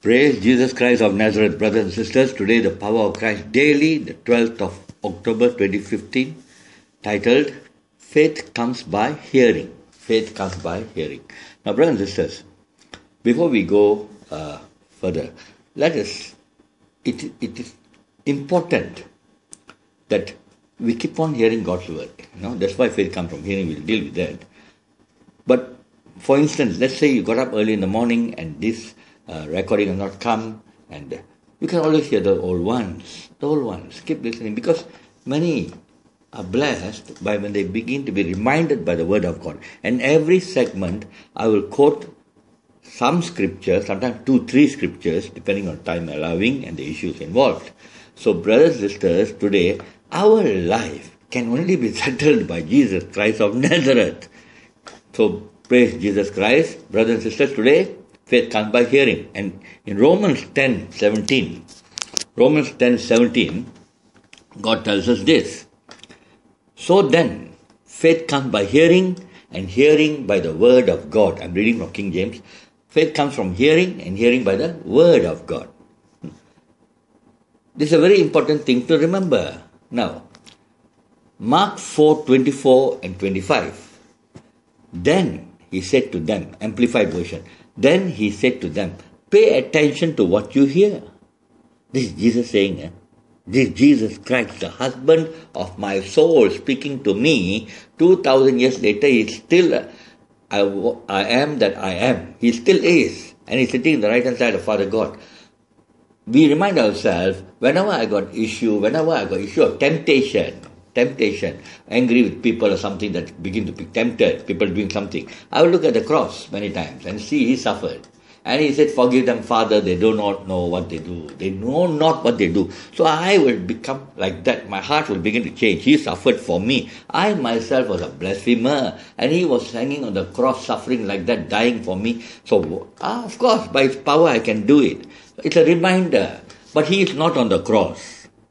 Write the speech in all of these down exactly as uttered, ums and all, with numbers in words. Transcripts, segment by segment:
Praise Jesus Christ of Nazareth, brothers and sisters. Today, the power of Christ daily, the twelfth of October twenty fifteen, titled Faith Comes by Hearing. Faith comes by hearing. Now, brothers and sisters, before we go uh, further, let us, it, it is important that we keep on hearing God's word. You know, that's why faith comes from hearing. We'll deal with that. But, for instance, let's say you got up early in the morning and this Uh, recording has not come, and uh, you can always hear the old ones, the old ones. Keep listening, because many are blessed by when they begin to be reminded by the word of God. And every segment, I will quote some scripture, sometimes two, three scriptures, depending on time allowing and the issues involved. So, brothers and sisters, today, our life can only be settled by Jesus Christ of Nazareth. So, praise Jesus Christ, brothers and sisters, today, faith comes by hearing. And in Romans ten seventeen, Romans ten seventeen, God tells us this. So then, faith comes by hearing, and hearing by the word of God. I'm reading from King James. Faith comes from hearing, and hearing by the word of God. This is a very important thing to remember. Now, Mark four twenty-four and twenty-five. Then he said to them, Amplified version, Then he said to them, pay attention to what you hear. This is Jesus saying, eh? This is Jesus Christ, the husband of my soul, speaking to me. Two thousand years later, he's still, I, I am that I am. He still is. And he's sitting in the right hand side of Father God. We remind ourselves, whenever I got issue, whenever I got issue of temptation, temptation, angry with people or something that begin to be tempted, people doing something, I will look at the cross many times and see he suffered. And he said, forgive them, Father, they do not know what they do. They know not what they do. So I will become like that. My heart will begin to change. He suffered for me. I myself was a blasphemer. And he was hanging on the cross, suffering like that, dying for me. So, ah, of course, by his power I can do it. It's a reminder. But he is not on the cross.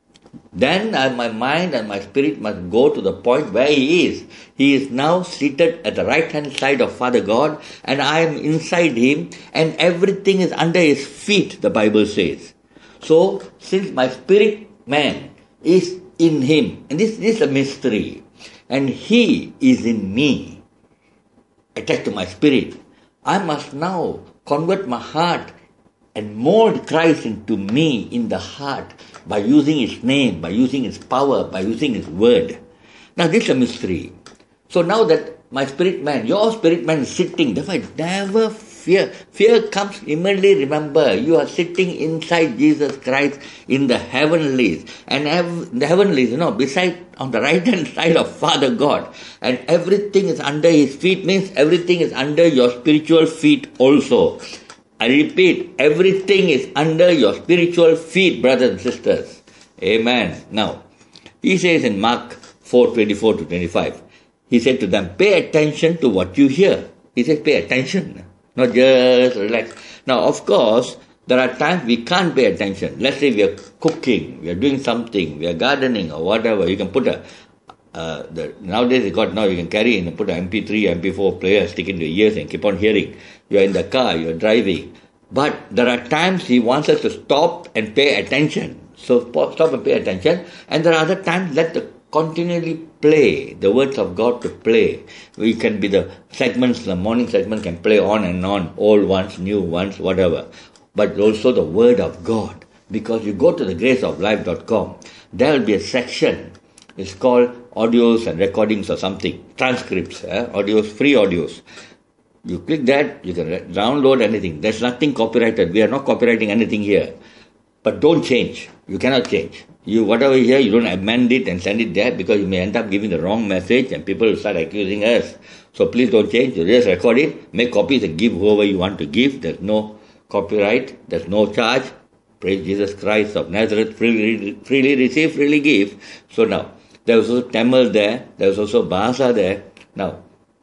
Then uh, my mind and my spirit must go to the point where he is. He is now seated at the right hand side of Father God, and I am inside him, and everything is under his feet, the Bible says. So, since my spirit man is in him, and this, this is a mystery, and he is in me, attached to my spirit, I must now convert my heart and mold Christ into me in the heart by using his name, by using his power, by using his word. Now this is a mystery. So now that my spirit man, your spirit man is sitting, therefore never fear. Fear comes immediately, remember, you are sitting inside Jesus Christ in the heavenlies. And have, the heavenlies, you know, beside, on the right hand side of Father God. And everything is under his feet, means everything is under your spiritual feet also. I repeat, everything is under your spiritual feet, brothers and sisters. Amen. Now, he says in Mark four twenty-four to twenty-five, he said to them, pay attention to what you hear. He says, pay attention, not just relax. Now, of course, there are times we can't pay attention. Let's say we are cooking, we are doing something, we are gardening or whatever. You can put a, uh, the, nowadays you got, now you can carry in and put an M P three, M P four player, stick into your ears and keep on hearing. You are in the car, you are driving. But there are times he wants us to stop and pay attention. So stop and pay attention. And there are other times let the continually play, the words of God to play. We can be the segments, the morning segment can play on and on, old ones, new ones, whatever. But also the word of God. Because you go to the grace of life dot com, there will be a section. It's called audios and recordings or something. Transcripts, eh? audios, free audios. You click that, you can download anything. There's nothing copyrighted. We are not copyrighting anything here. But don't change. You cannot change. You, whatever you hear, you don't amend it and send it there because you may end up giving the wrong message and people will start accusing us. So please don't change. You just record it, make copies and give whoever you want to give. There's no copyright. There's no charge. Praise Jesus Christ of Nazareth. Freely, freely receive, freely give. So now, there was also Tamil there. There was also Bahasa there. Now,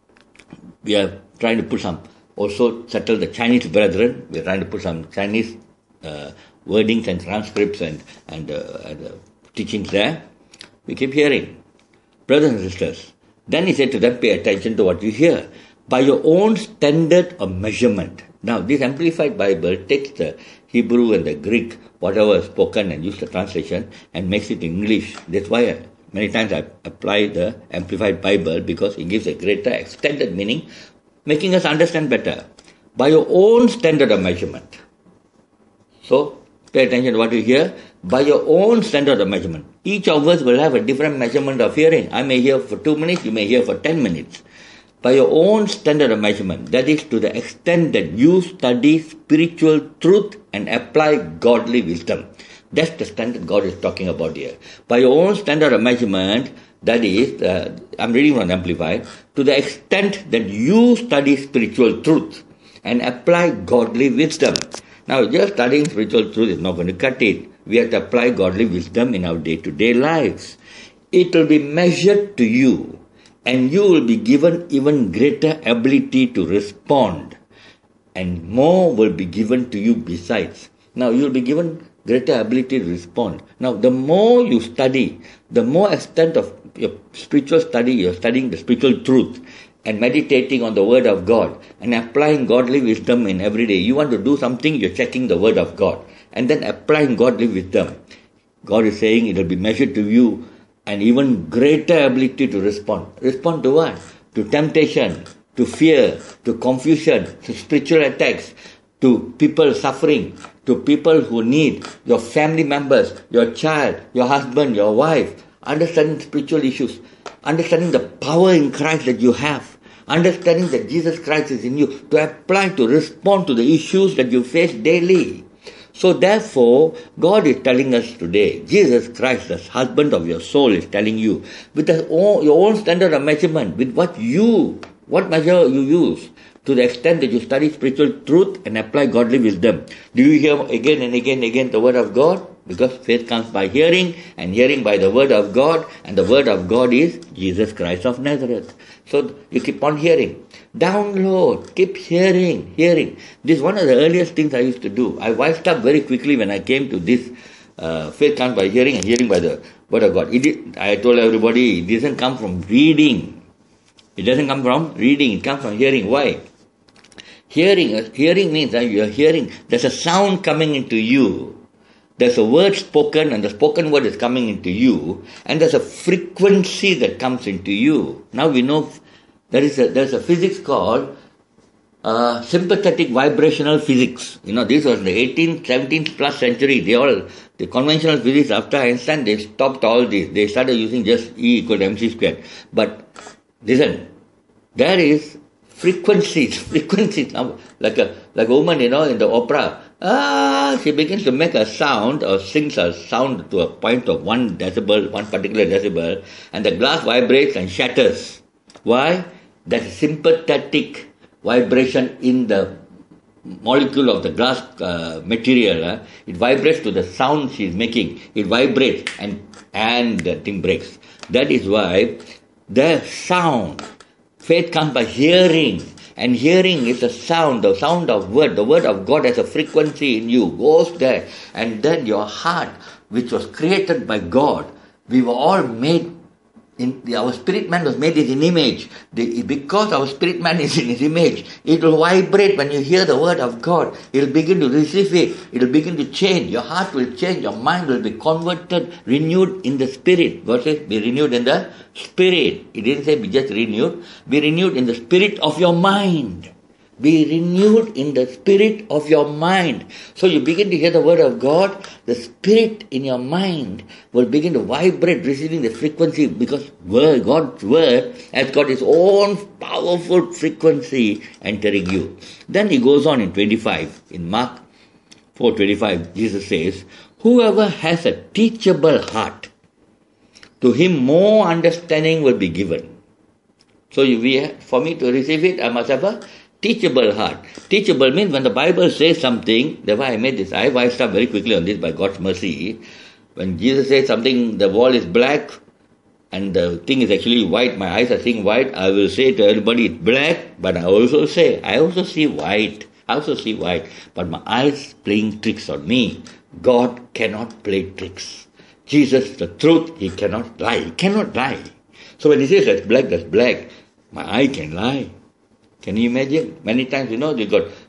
we are trying to put some, also settle the Chinese brethren. We're trying to put some Chinese uh, wordings and transcripts and, and, uh, and uh, teachings there. We keep hearing. Brothers and sisters, then he said to them, pay attention to what you hear. By your own standard of measurement. Now, this Amplified Bible takes the Hebrew and the Greek, whatever is spoken, and use the translation and makes it English. That's why I, many times I apply the Amplified Bible, because it gives a greater extended meaning, making us understand better by your own standard of measurement. So, pay attention to what you hear. By your own standard of measurement. Each of us will have a different measurement of hearing. I may hear for two minutes, you may hear for ten minutes. By your own standard of measurement, that is to the extent that you study spiritual truth and apply godly wisdom. That's the standard God is talking about here. By your own standard of measurement, that is, uh, I'm reading from Amplified, to the extent that you study spiritual truth and apply godly wisdom. Now, just studying spiritual truth is not going to cut it. We have to apply godly wisdom in our day-to-day lives. It will be measured to you, and you will be given even greater ability to respond, and more will be given to you besides. Now, you will be given greater ability to respond. Now, the more you study, the more extent of your spiritual study, you're studying the spiritual truth, and meditating on the Word of God, and applying godly wisdom in every day. You want to do something, you're checking the Word of God, and then applying godly wisdom. God is saying it will be measured to you an even greater ability to respond. Respond to what? To temptation, to fear, to confusion, to spiritual attacks, to people suffering, to people who need, your family members, your child, your husband, your wife, understanding spiritual issues, understanding the power in Christ that you have, understanding that Jesus Christ is in you, to apply, to respond to the issues that you face daily. So therefore, God is telling us today, Jesus Christ, the husband of your soul, is telling you, with the, your own standard of measurement, with what you, what measure you use, to the extent that you study spiritual truth and apply godly wisdom. Do you hear again and again and again the word of God? Because faith comes by hearing, and hearing by the word of God, and the word of God is Jesus Christ of Nazareth. So you keep on hearing. Download, keep hearing, hearing. This is one of the earliest things I used to do. I wised up very quickly when I came to this uh, faith comes by hearing, and hearing by the word of God. It did, I told everybody, it doesn't come from reading. It doesn't come from reading, it comes from hearing. Why? Hearing, hearing means that you are hearing, there's a sound coming into you. There's a word spoken, and the spoken word is coming into you, and there's a frequency that comes into you. Now we know there is a, there's a physics called uh, sympathetic vibrational physics. You know, this was the eighteenth, seventeenth plus century. They all, the conventional physics after Einstein, they stopped all this. They started using just E equal to mc squared. But listen, there is frequencies, frequencies. Like a, like a woman, you know, in the opera. Ah, she begins to make a sound or sings a sound to a point of one decibel, one particular decibel, and the glass vibrates and shatters. Why? That sympathetic vibration in the molecule of the glass uh, material, uh, it vibrates to the sound she is making. It vibrates and, and the thing breaks. That is why the sound, faith comes by hearing. And hearing is a sound, the sound of word. The word of God has a frequency in you, goes there. And then your heart, which was created by God, we were all made, in our spirit man was made in his image. The, because our spirit man is in his image, it will vibrate when you hear the word of God. It will begin to receive it. It will begin to change. Your heart will change. Your mind will be converted, renewed in the spirit. God says, be renewed in the spirit. It didn't say be just renewed. Be renewed in the spirit of your mind. Be renewed in the spirit of your mind. So you begin to hear the word of God, the spirit in your mind will begin to vibrate, receiving the frequency, because word, God's word has got its own powerful frequency entering you. Then he goes on in twenty-five, in Mark four twenty-five, Jesus says, whoever has a teachable heart, to him more understanding will be given. So you, we, for me to receive it, I must have a teachable heart. Teachable means when the Bible says something, that's why I made this. I wised up very quickly on this by God's mercy. When Jesus says something, the wall is black and the thing is actually white, my eyes are seeing white, I will say to everybody it's black, but I also say, I also see white. I also see white. But my eyes playing tricks on me. God cannot play tricks. Jesus, the truth, he cannot lie. He cannot lie. So when he says that's black, that's black, my eye can lie. Can you imagine? Many times, you know, you got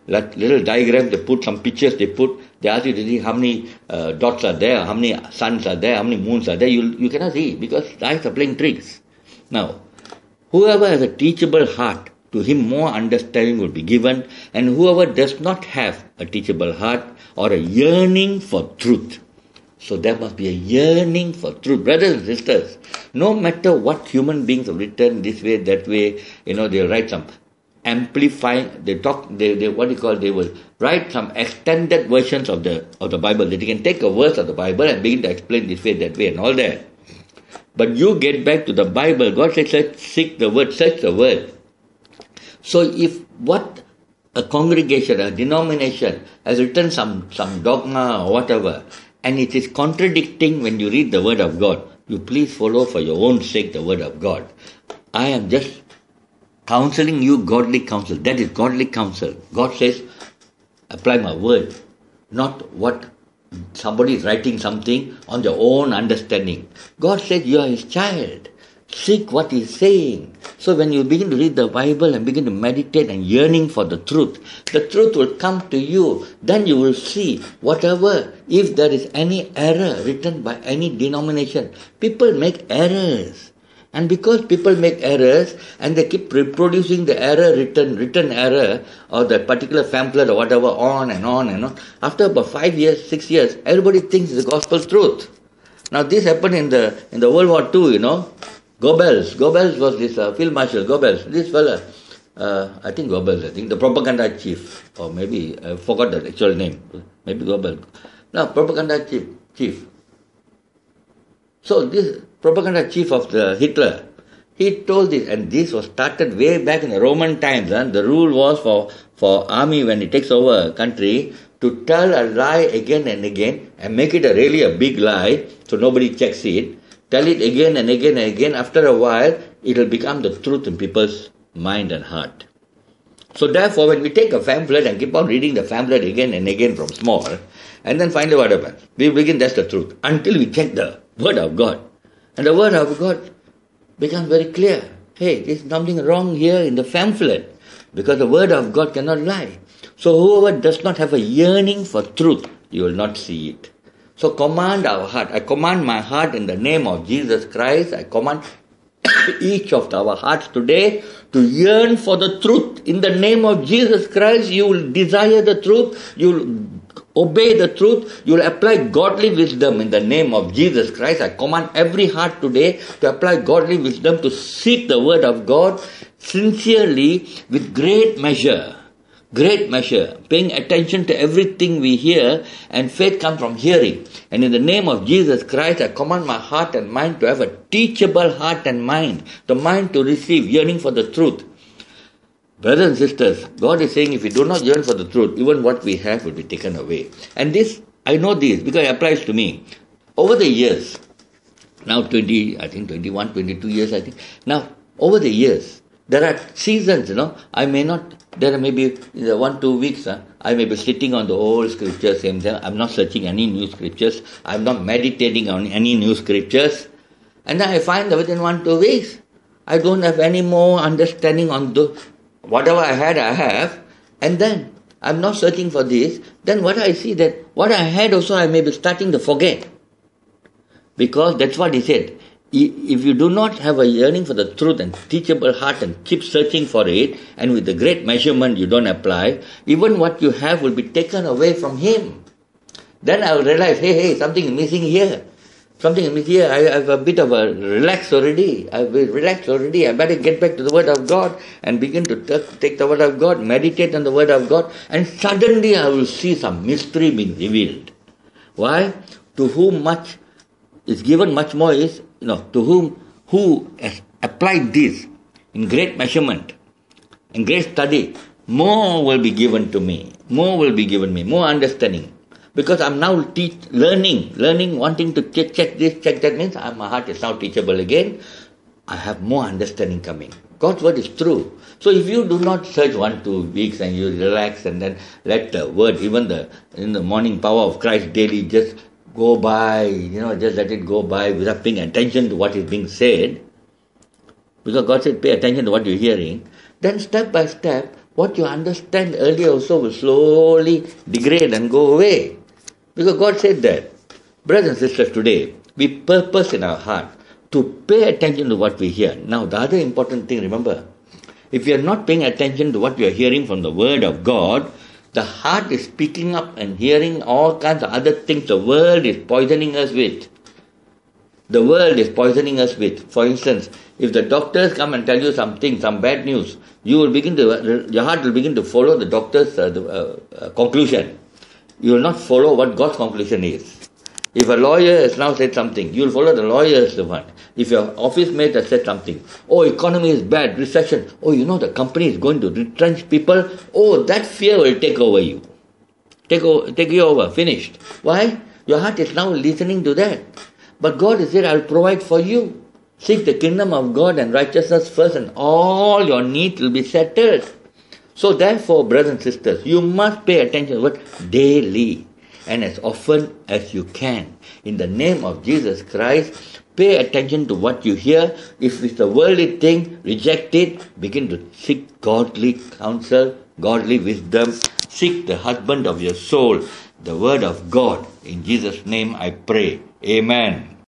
like little diagrams, they put some pictures, they put, they ask you to see how many uh, dots are there, how many suns are there, how many moons are there. You, you cannot see because the eyes are playing tricks. Now, whoever has a teachable heart, to him more understanding will be given, and whoever does not have a teachable heart or a yearning for truth. So there must be a yearning for truth. Brothers and sisters, no matter what human beings have written this way, that way, you know, they write some amplifying, they talk, they, they what do you call, they will write some extended versions of the of the Bible, that you can take a verse of the Bible and begin to explain this way, that way, and all that. But you get back to the Bible. God says, seek the word, search the word. So if what a congregation, a denomination has written some, some dogma or whatever, and it is contradicting when you read the word of God, you please follow for your own sake the word of God. I am just counseling you godly counsel. That is godly counsel. God says, apply my word, not what somebody is writing something on their own understanding. God said, you are his child. Seek what he is saying. So when you begin to read the Bible and begin to meditate and yearning for the truth, the truth will come to you. Then you will see whatever, if there is any error written by any denomination, people make errors. And because people make errors and they keep reproducing the error written, written error or the particular pamphlet or whatever on and on and on, after about five years, six years, everybody thinks it's the gospel truth. Now this happened in the in the World War Two, you know. Goebbels. Goebbels was this uh, Field Marshal. Goebbels. This fella, uh, I think Goebbels, I think the propaganda chief, or maybe, I forgot the actual name. Maybe Goebbels. No, propaganda chief. chief. So this propaganda chief of the Hitler, he told this, and this was started way back in the Roman times. Huh? The rule was for, for army when it takes over a country to tell a lie again and again and make it a really a big lie so nobody checks it. Tell it again and again and again. After a while, it will become the truth in people's mind and heart. So therefore, when we take a pamphlet and keep on reading the pamphlet again and again from small, and then finally what happens? We begin, that's the truth, until we check the word of God. And the word of God becomes very clear. Hey, there's something wrong here in the pamphlet, because the word of God cannot lie. So whoever does not have a yearning for truth, you will not see it. So command our heart. I command my heart in the name of Jesus Christ. I command each of our hearts today to yearn for the truth. In the name of Jesus Christ, you will desire the truth. You will obey the truth. You will apply godly wisdom in the name of Jesus Christ. I command every heart today to apply godly wisdom, to seek the word of God sincerely with great measure. Great measure, paying attention to everything we hear, and faith comes from hearing. And in the name of Jesus Christ, I command my heart and mind to have a teachable heart and mind, the mind to receive, yearning for the truth. Brothers and sisters, God is saying if we do not yearn for the truth, even what we have will be taken away. And this, I know this because it applies to me. Over the years, now twenty, I think twenty-one, twenty-two years, I think. Now, over the years, there are seasons, you know, I may not, there are maybe one, two weeks, huh, I may be sitting on the old scriptures, same time. I'm not searching any new scriptures. I'm not meditating on any new scriptures. And then I find that within one, two weeks, I don't have any more understanding on the, whatever I had, I have. And then I'm not searching for this. Then what I see that what I had also I may be starting to forget. Because that's what he said. If you do not have a yearning for the truth and teachable heart and keep searching for it, and with the great measurement you don't apply, even what you have will be taken away from him. Then I will realize, hey, hey, something is missing here. Something is missing here. I have a bit of a relax already. I've relaxed already. I better get back to the word of God and begin to t- take the word of God, meditate on the word of God, and suddenly I will see some mystery being revealed. Why? To whom much is given, much more is, you know, to whom, who has applied this in great measurement, in great study, more will be given to me. More will be given me, more understanding. Because I'm now teach, learning, learning, wanting to check, check this, check that, means my heart is now teachable again. I have more understanding coming. God's word is true. So if you do not search one, two weeks and you relax and then let the word, even the in the morning power of Christ daily, just go by, you know, just let it go by without paying attention to what is being said. Because God said, pay attention to what you're hearing. Then step by step, What you understand earlier also will slowly degrade and go away. Because God said that. Brothers and sisters, today, we purpose in our heart to pay attention to what we hear. Now, the other important thing, remember, if you are not paying attention to what you are hearing from the Word of God, the heart is picking up and hearing all kinds of other things the world is poisoning us with. The world is poisoning us with. For instance, if the doctors come and tell you something, some bad news, you will begin to, your heart will begin to follow the doctor's uh, the, uh, uh, conclusion. You will not follow what God's conclusion is. If a lawyer has now said something, you will follow the lawyer's one. If your office mate has said something, oh, economy is bad, recession, oh, you know the company is going to retrench people, oh, that fear will take over you. Take, over, take you over, finished. Why? Your heart is now listening to that. But God has said, I will provide for you. Seek the kingdom of God and righteousness first, and all your needs will be settled. So therefore, brothers and sisters, you must pay attention to what? Daily. And as often as you can. In the name of Jesus Christ, pay attention to what you hear. If it's a worldly thing, reject it. Begin to seek godly counsel, godly wisdom. Seek the husband of your soul, the word of God. In Jesus' name I pray. Amen.